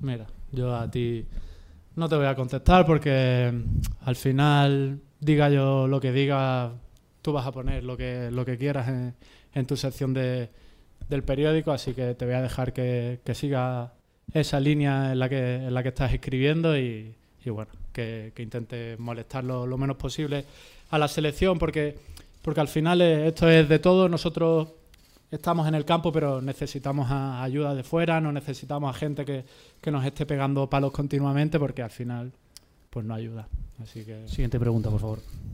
Mira, yo a ti no te voy a contestar porque al final, diga yo lo que diga, tú vas a poner lo que quieras en tu sección del periódico, así que te voy a dejar que siga esa línea en la que estás escribiendo y bueno, que intentes molestar lo menos posible a la selección porque al final esto es de todo. Nosotros estamos en el campo, pero necesitamos ayuda de fuera, no necesitamos a gente que nos esté pegando palos continuamente porque al final pues no ayuda. Así que... Siguiente pregunta, por favor.